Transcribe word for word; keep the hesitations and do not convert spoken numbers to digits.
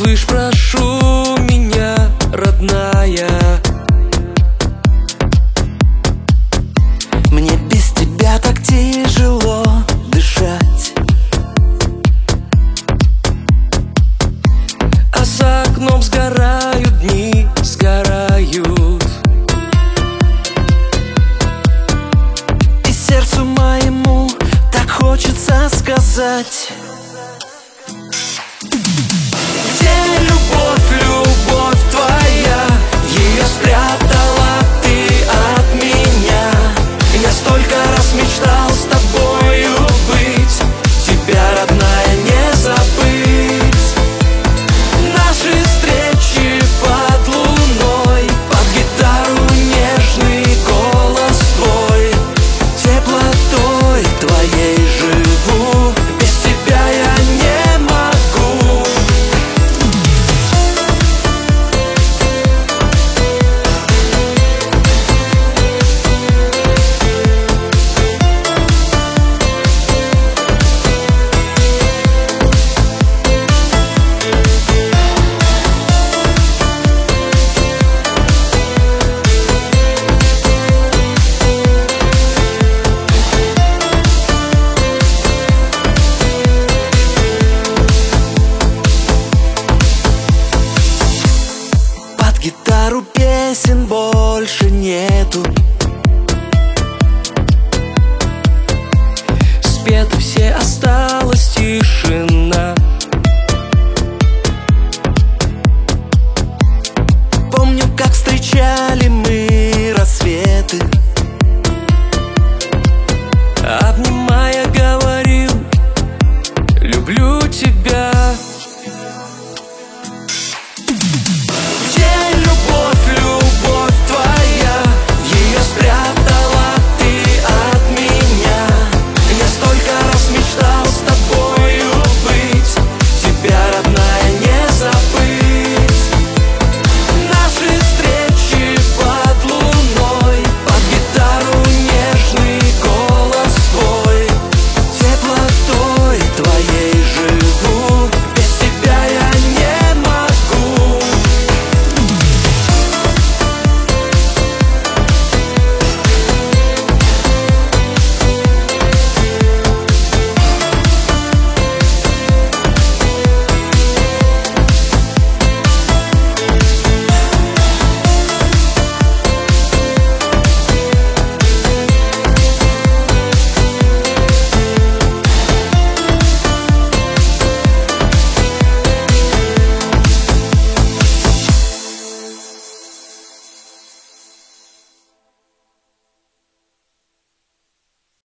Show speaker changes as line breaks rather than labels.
Услышь, прошу меня, родная.
Мне без тебя так тяжело дышать,
а за окном сгорают дни, сгорают.
И сердцу моему так хочется сказать:
где любовь, любовь твоя? Ее спрятала ты от меня. Я столько раз мечтал с тобою быть, тебя, родная, не забыть. Наши встречи под луной, под гитару нежный голос твой. Теплотой твоей живу, без тебя я не могу.
гитару песен больше нету,
спеты все, осталась тишина.